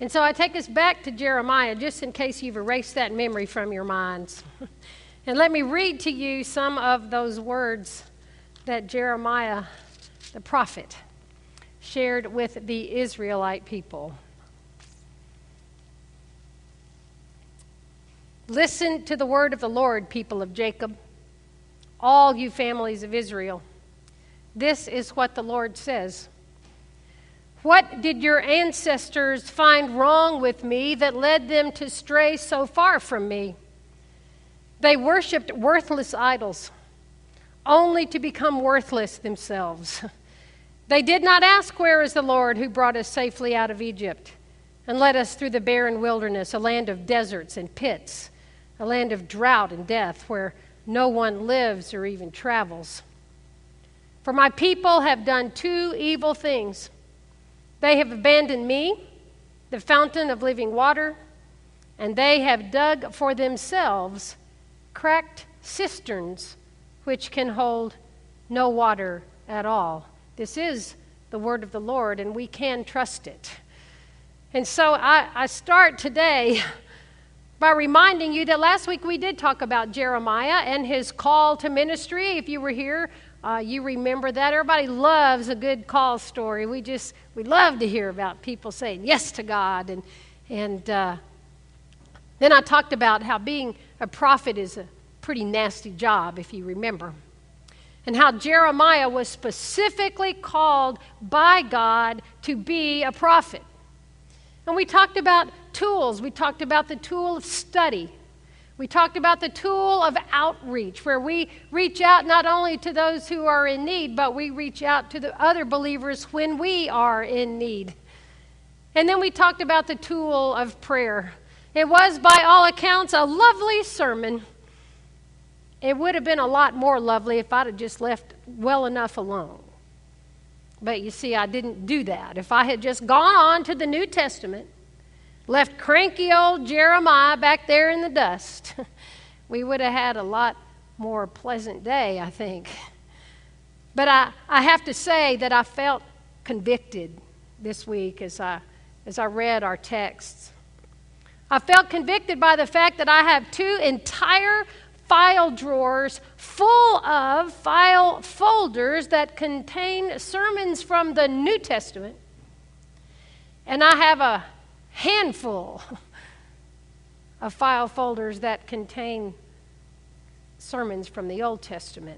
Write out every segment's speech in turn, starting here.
And so I take us back to Jeremiah, just in case you've erased that memory from your minds. And let me read to you some of those words that Jeremiah, the prophet, shared with the Israelite people. Listen to the word of the Lord, people of Jacob, all you families of Israel. This is what the Lord says. What did your ancestors find wrong with me that led them to stray so far from me? They worshipped worthless idols, only to become worthless themselves. They did not ask, where is the Lord who brought us safely out of Egypt and led us through the barren wilderness, a land of deserts and pits, a land of drought and death where no one lives or even travels. For my people have done two evil things. They have abandoned me, the fountain of living water, and they have dug for themselves cracked cisterns which can hold no water at all. This is the word of the Lord, and we can trust it. And so I start today by reminding you that last week we did talk about Jeremiah and his call to ministry. If you were here, you remember that. Everybody loves a good call story. We love to hear about people saying yes to God. And then I talked about how being a prophet is a pretty nasty job, if you remember. And how Jeremiah was specifically called by God to be a prophet. And we talked about tools. We talked about the tool of study. We talked about the tool of outreach, where we reach out not only to those who are in need, but we reach out to the other believers when we are in need. And then we talked about the tool of prayer. It was, by all accounts, a lovely sermon. It would have been a lot more lovely if I'd have just left well enough alone. But you see, I didn't do that. If I had just gone on to the New Testament, left cranky old Jeremiah back there in the dust, we would have had a lot more pleasant day, I think. But I have to say that I felt convicted this week as I read our texts. I felt convicted by the fact that I have two entire file drawers full of file folders that contain sermons from the New Testament. And I have a handful of file folders that contain sermons from the Old Testament.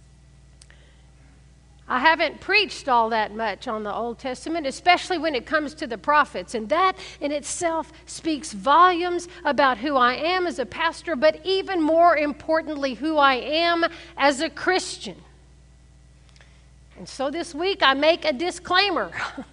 I haven't preached all that much on the Old Testament, especially when it comes to the prophets, and that in itself speaks volumes about who I am as a pastor, but even more importantly, who I am as a Christian. And so this week I make a disclaimer.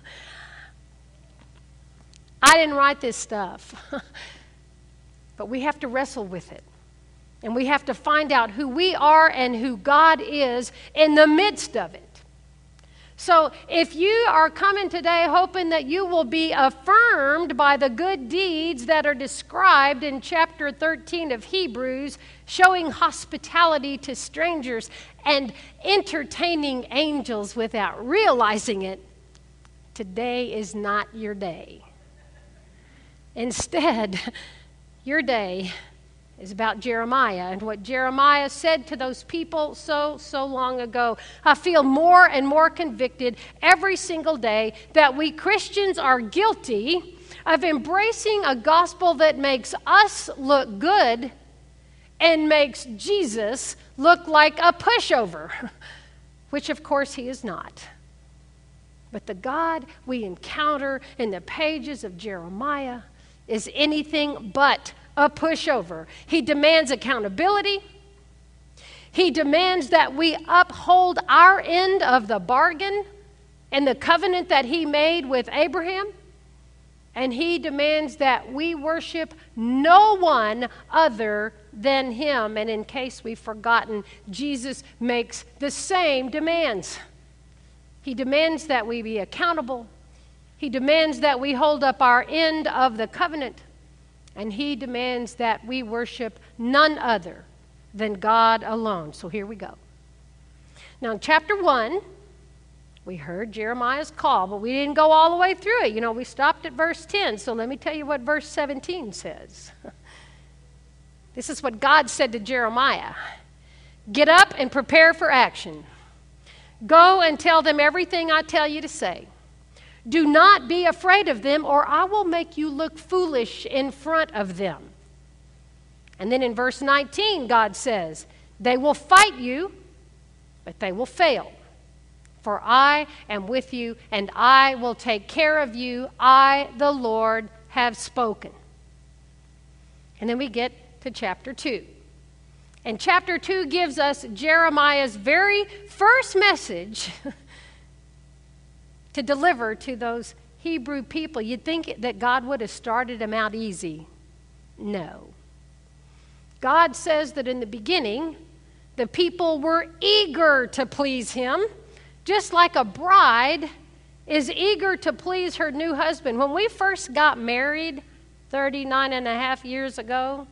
I didn't write this stuff, but we have to wrestle with it. And we have to find out who we are and who God is in the midst of it. So if you are coming today hoping that you will be affirmed by the good deeds that are described in chapter 13 of Hebrews, showing hospitality to strangers and entertaining angels without realizing it, today is not your day. Instead, your day is about Jeremiah and what Jeremiah said to those people so long ago. I feel more and more convicted every single day that we Christians are guilty of embracing a gospel that makes us look good and makes Jesus look like a pushover, which of course he is not. But the God we encounter in the pages of Jeremiah is anything but a pushover. He demands accountability. He demands that we uphold our end of the bargain and the covenant that he made with Abraham. And he demands that we worship no one other than him. And in case we've forgotten, Jesus makes the same demands. He demands that we be accountable. He demands that we hold up our end of the covenant. And he demands that we worship none other than God alone. So here we go. Now in chapter 1, We heard Jeremiah's call, but we didn't go all the way through it. You know, we stopped at verse 10, so let me tell you what verse 17 says. This is what God said to Jeremiah. Get up and prepare for action. Go and tell them everything I tell you to say. Do not be afraid of them, or I will make you look foolish in front of them. And then in verse 19, God says, they will fight you, but they will fail. For I am with you, and I will take care of you. I, the Lord, have spoken. And then we get to chapter 2. And chapter 2 gives us Jeremiah's very first message to deliver to those Hebrew people. You'd think that God would have started them out easy. No. God says that in the beginning, the people were eager to please him, just like a bride is eager to please her new husband. When we first got married 39 and a half years ago,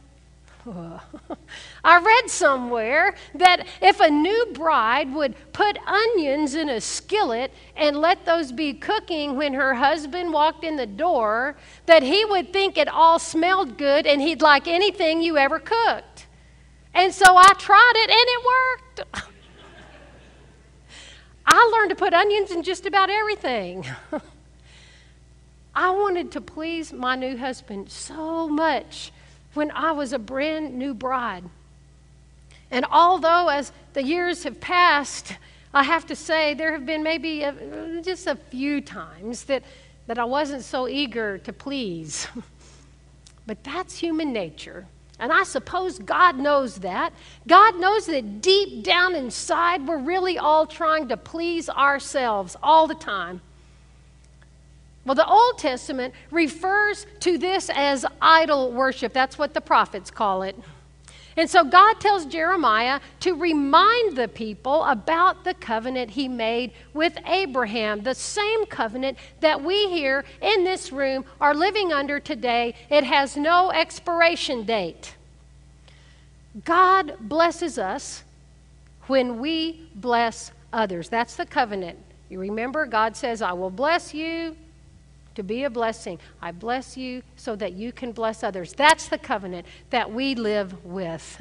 I read somewhere that if a new bride would put onions in a skillet and let those be cooking when her husband walked in the door, that he would think it all smelled good and he'd like anything you ever cooked. And so I tried it and it worked. I learned to put onions in just about everything. I wanted to please my new husband so much when I was a brand new bride. And although as the years have passed, I have to say there have been maybe just a few times that I wasn't so eager to please. But that's human nature. And I suppose God knows that. God knows that deep down inside we're really all trying to please ourselves all the time. Well, the Old Testament refers to this as idol worship. That's what the prophets call it. And so God tells Jeremiah to remind the people about the covenant he made with Abraham, the same covenant that we here in this room are living under today. It has no expiration date. God blesses us when we bless others. That's the covenant. You remember, God says, I will bless you to be a blessing. I bless you so that you can bless others. That's the covenant that we live with.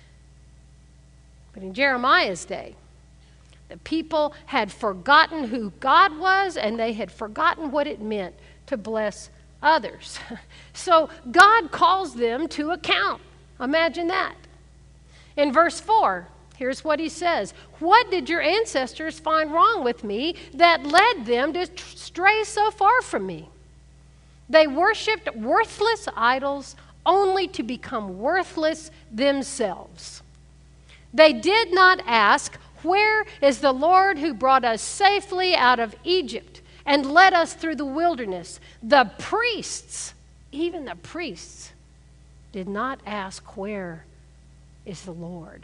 But in Jeremiah's day, the people had forgotten who God was, and they had forgotten what it meant to bless others. So God calls them to account. Imagine that. In verse 4, here's what he says. What did your ancestors find wrong with me that led them to stray so far from me? They worshipped worthless idols only to become worthless themselves. They did not ask, where is the Lord who brought us safely out of Egypt and led us through the wilderness? The priests, even the priests, did not ask, where is the Lord?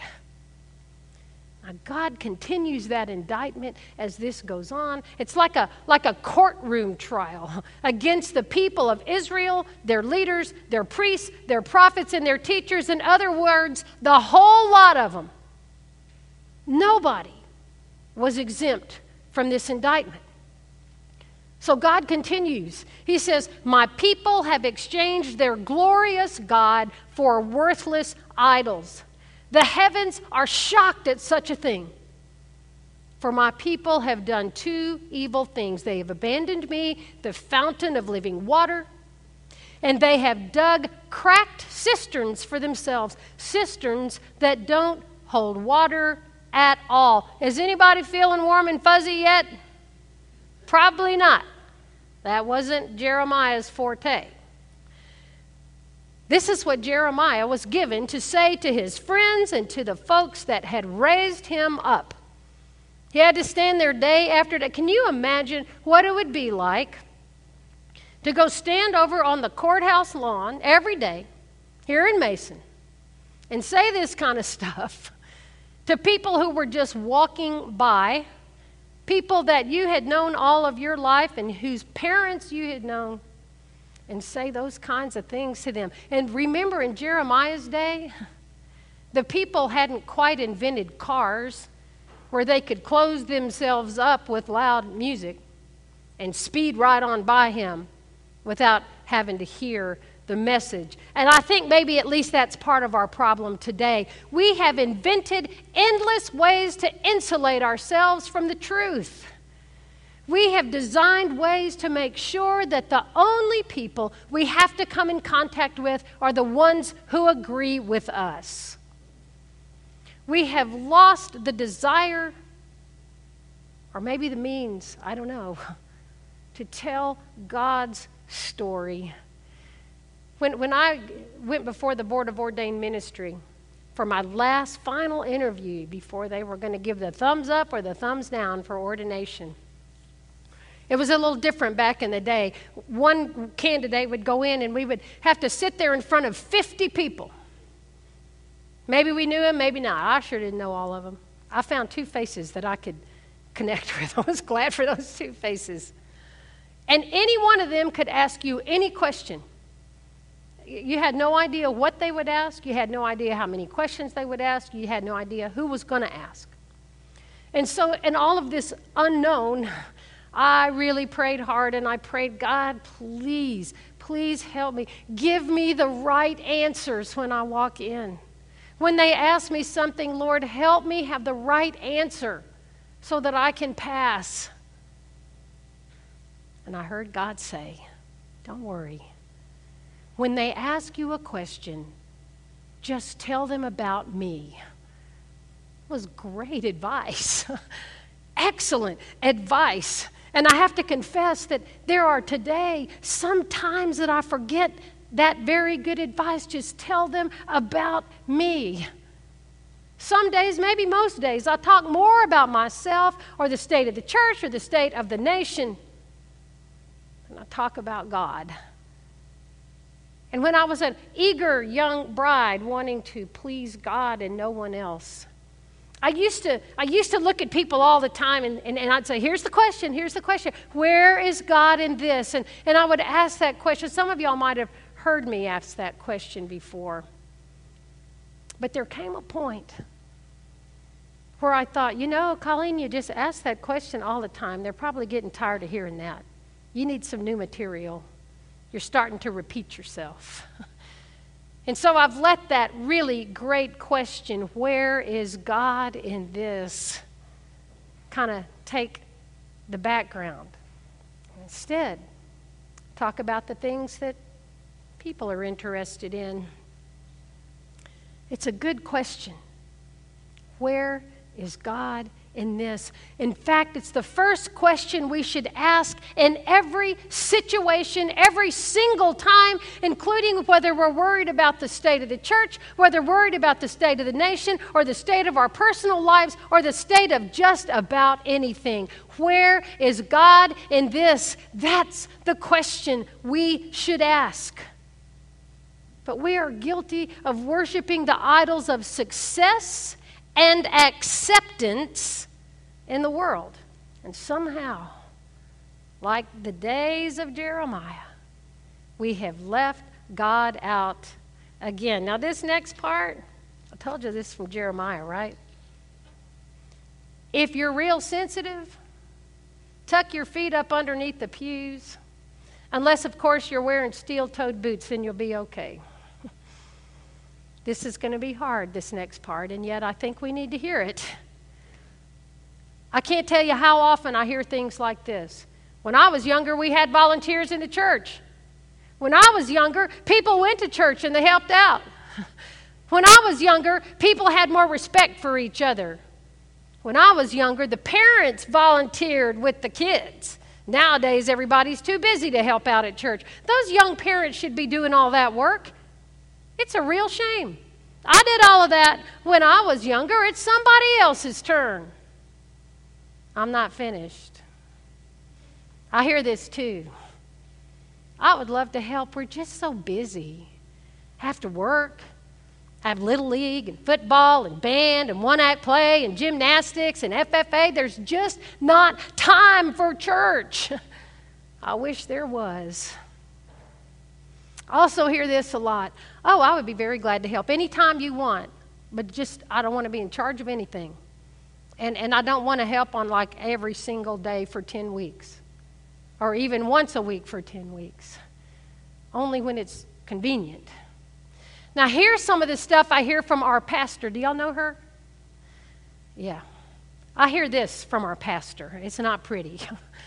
Now, God continues that indictment as this goes on. It's like a courtroom trial against the people of Israel, their leaders, their priests, their prophets, and their teachers. In other words, the whole lot of them. Nobody was exempt from this indictment. So God continues. He says, my people have exchanged their glorious God for worthless idols. The heavens are shocked at such a thing. For my people have done two evil things. They have abandoned me, the fountain of living water, and they have dug cracked cisterns for themselves, cisterns that don't hold water at all. Is anybody feeling warm and fuzzy yet? Probably not. That wasn't Jeremiah's forte. This is what Jeremiah was given to say to his friends and to the folks that had raised him up. He had to stand there day after day. Can you imagine what it would be like to go stand over on the courthouse lawn every day here in Mason and say this kind of stuff to people who were just walking by, people that you had known all of your life and whose parents you had known, and say those kinds of things to them? And remember, in Jeremiah's day, the people hadn't quite invented cars where they could close themselves up with loud music and speed right on by him without having to hear the message. And I think maybe at least that's part of our problem today. We have invented endless ways to insulate ourselves from the truth. We have designed ways to make sure that the only people we have to come in contact with are the ones who agree with us. We have lost the desire, or maybe the means, I don't know, to tell God's story. When I went before the Board of Ordained Ministry for my last final interview before they were going to give the thumbs up or the thumbs down for ordination, it was a little different back in the day. One candidate would go in and we would have to sit there in front of 50 people. Maybe we knew him, maybe not. I sure didn't know all of them. I found 2 faces that I could connect with. I was glad for those 2 faces. And any one of them could ask you any question. You had no idea what they would ask. You had no idea how many questions they would ask. You had no idea who was going to ask. And so in all of this unknown, I really prayed hard and I prayed, God, please, please help me. Give me the right answers when I walk in. When they ask me something, Lord, help me have the right answer so that I can pass. And I heard God say, don't worry. When they ask you a question, just tell them about me. It was great advice. Excellent advice. And I have to confess that there are today some times that I forget that very good advice. Just tell them about me. Some days, maybe most days, I talk more about myself or the state of the church or the state of the nation than I talk about God. And when I was an eager young bride wanting to please God and no one else, I used to look at people all the time and I'd say, here's the question. Where is God in this? And I would ask that question. Some of y'all might have heard me ask that question before. But there came a point where I thought, Colleen, you just ask that question all the time. They're probably getting tired of hearing that. You need some new material. You're starting to repeat yourself. And so I've let that really great question, where is God in this, kind of take the background. Instead, talk about the things that people are interested in. It's a good question. Where is God in this? In fact, it's the first question we should ask in every situation, every single time, including whether we're worried about the state of the church, whether we're worried about the state of the nation, or the state of our personal lives, or the state of just about anything. Where is God in this? That's the question we should ask. But we are guilty of worshiping the idols of success and acceptance in the world. And somehow, like the days of Jeremiah, we have left God out again. Now this next part, I told you this from Jeremiah, right? If you're real sensitive, tuck your feet up underneath the pews. Unless, of course, you're wearing steel-toed boots, then you'll be okay. This is going to be hard, this next part, and yet I think we need to hear it. I can't tell you how often I hear things like this. When I was younger, we had volunteers in the church. When I was younger, people went to church and they helped out. When I was younger, people had more respect for each other. When I was younger, the parents volunteered with the kids. Nowadays, everybody's too busy to help out at church. Those young parents should be doing all that work. It's a real shame. I did all of that when I was younger. It's somebody else's turn. I'm not finished. I hear this too. I would love to help. We're just so busy. Have to work, have Little League and football and band and one-act play and gymnastics and FFA. There's just not time for church. I wish there was. I also hear this a lot. Oh, I would be very glad to help anytime you want, but just I don't want to be in charge of anything. And I don't want to help on like every single day for 10 weeks or even once a week for 10 weeks, only when it's convenient. Now, here's some of the stuff I hear from our pastor. Do y'all know her? Yeah. I hear this from our pastor. It's not pretty.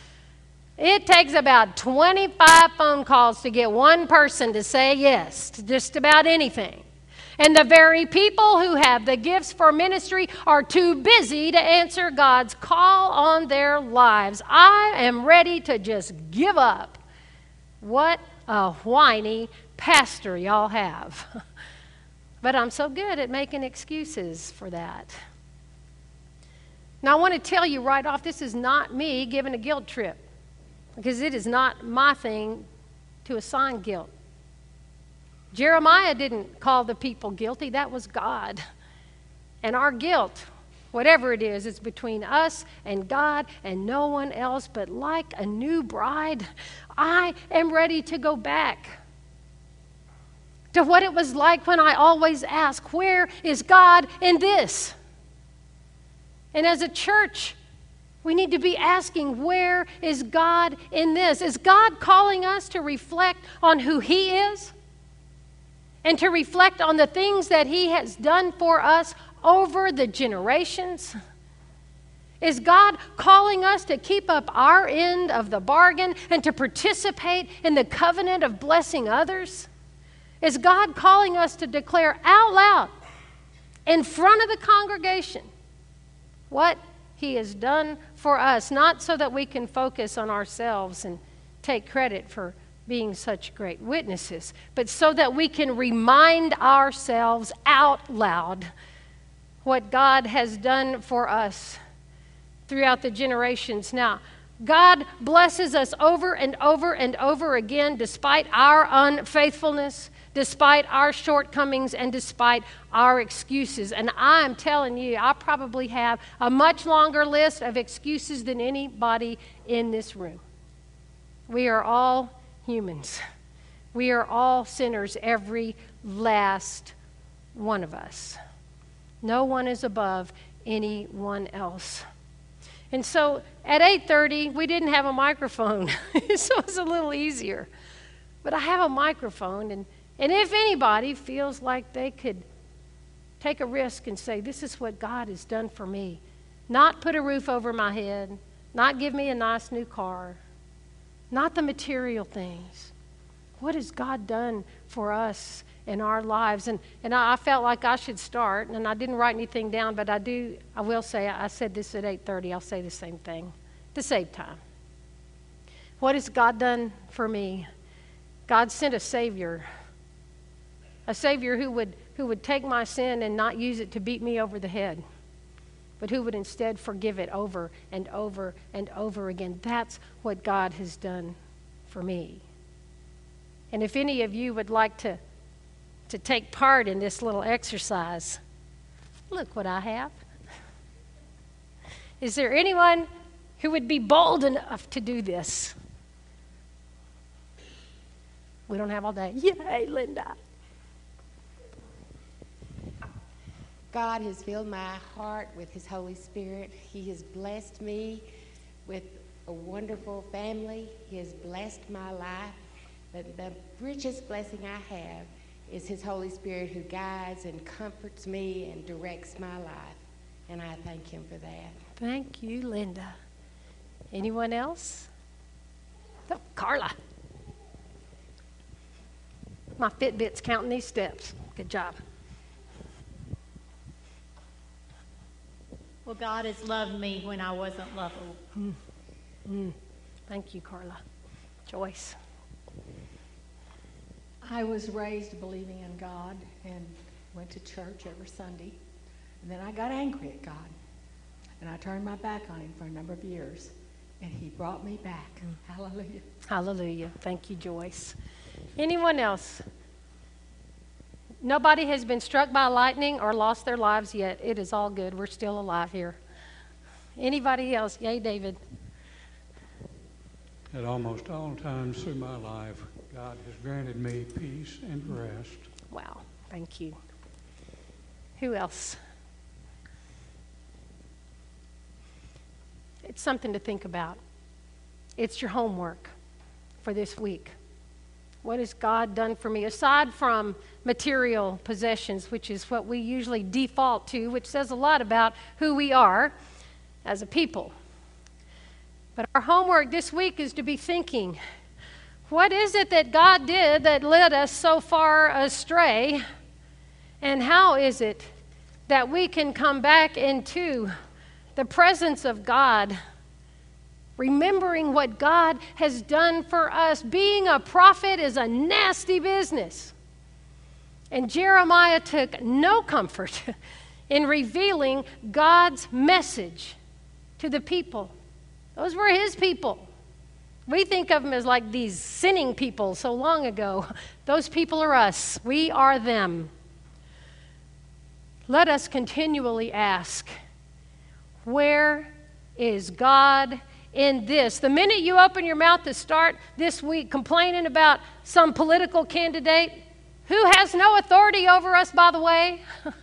It takes about 25 phone calls to get one person to say yes to just about anything. And the very people who have the gifts for ministry are too busy to answer God's call on their lives. I am ready to just give up. What a whiny pastor y'all have. But I'm so good at making excuses for that. Now, I want to tell you right off, this is not me giving a guilt trip, because it is not my thing to assign guilt. Jeremiah didn't call the people guilty. That was God. And our guilt, whatever it is between us and God and no one else. But like a new bride, I am ready to go back to what it was like when I always ask, where is God in this? And as a church, we need to be asking, where is God in this? Is God calling us to reflect on who He is? And to reflect on the things that He has done for us over the generations? Is God calling us to keep up our end of the bargain and to participate in the covenant of blessing others? Is God calling us to declare out loud in front of the congregation what He has done for us, not so that we can focus on ourselves and take credit for being such great witnesses, but so that we can remind ourselves out loud what God has done for us throughout the generations. Now, God blesses us over and over and over again despite our unfaithfulness, despite our shortcomings, and despite our excuses. And I'm telling you, I probably have a much longer list of excuses than anybody in this room. We are all humans. We are all sinners, every last one of us. No one is above anyone else. And so at 8:30, we didn't have a microphone, so it's a little easier. But I have a microphone, and if anybody feels like they could take a risk and say, this is what God has done for me, not put a roof over my head, not give me a nice new car, not the material things. What has God done for us in our lives? And I felt like I should start, and I didn't write anything down, but I will say, I said this at 8:30, I'll say the same thing to save time. What has God done for me? God sent a Savior who would take my sin and not use it to beat me over the head, but who would instead forgive it over and over and over again. That's what God has done for me. And if any of you would like to take part in this little exercise, look what I have. Is there anyone who would be bold enough to do this? We don't have all day. Yay, Linda. God has filled my heart with His Holy Spirit. He has blessed me with a wonderful family. He has blessed my life. But the richest blessing I have is His Holy Spirit, who guides and comforts me and directs my life. And I thank Him for that. Thank you, Linda. Anyone else? Oh, Carla. My Fitbit's counting these steps. Good job. Well, God has loved me when I wasn't lovable. Thank you, Carla. Joyce. I was raised believing in God and went to church every Sunday. And then I got angry at God. And I turned my back on Him for a number of years. And He brought me back. Hallelujah. Hallelujah. Thank you, Joyce. Anyone else? Nobody has been struck by lightning or lost their lives yet. It is all good. We're still alive here. Anybody else? Yay, David. At almost all times through my life, God has granted me peace and rest. Wow. Thank you. Who else? it's something to think about. It's your homework for this week. What has God done for me? Aside from material possessions, which is what we usually default to, which says a lot about who we are as a people. But our homework this week is to be thinking, what is it that God did that led us so far astray? And how is it that we can come back into the presence of God, remembering what God has done for us? Being a prophet is a nasty business. And Jeremiah took no comfort in revealing God's message to the people. Those were his people. We think of them as like these sinning people so long ago. Those people are us. We are them. Let us continually ask, where is God in this? The minute you open your mouth to start this week complaining about some political candidate who has no authority over us, by the way,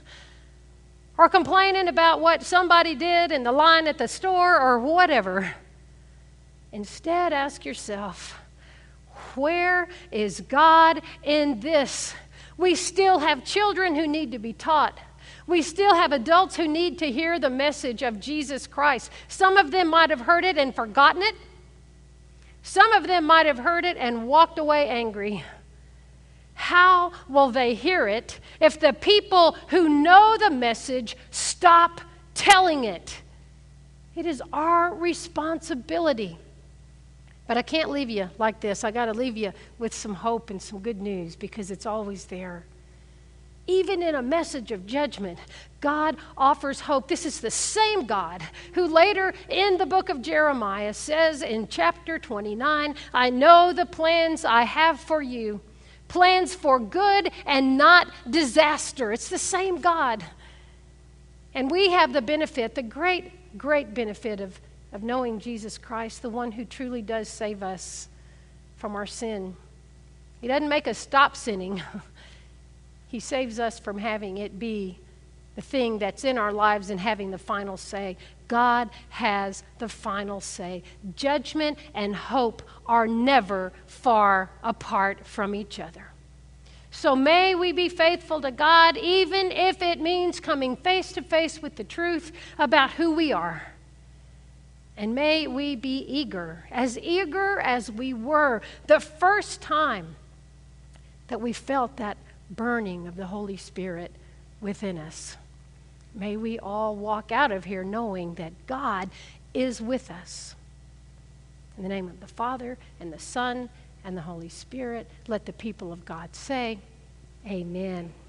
or complaining about what somebody did in the line at the store or whatever, instead ask yourself, where is God in this? We still have children who need to be taught. We still have adults who need to hear the message of Jesus Christ. Some of them might have heard it and forgotten it. Some of them might have heard it and walked away angry. How will they hear it if the people who know the message stop telling it? It is our responsibility. But I can't leave you like this. I got to leave you with some hope and some good news, because it's always there. Even in a message of judgment, God offers hope. This is the same God who later in the book of Jeremiah says in chapter 29, I know the plans I have for you, plans for good and not disaster. It's the same God. And we have the benefit, the great, great benefit of knowing Jesus Christ, the one who truly does save us from our sin. He doesn't make us stop sinning. He saves us from having it be the thing that's in our lives and having the final say. God has the final say. Judgment and hope are never far apart from each other. So may we be faithful to God, even if it means coming face to face with the truth about who we are. And may we be eager as we were the first time that we felt that burning of the Holy Spirit within us. May we all walk out of here knowing that God is with us. In the name of the Father, and the Son, and the Holy Spirit, let the people of God say, Amen.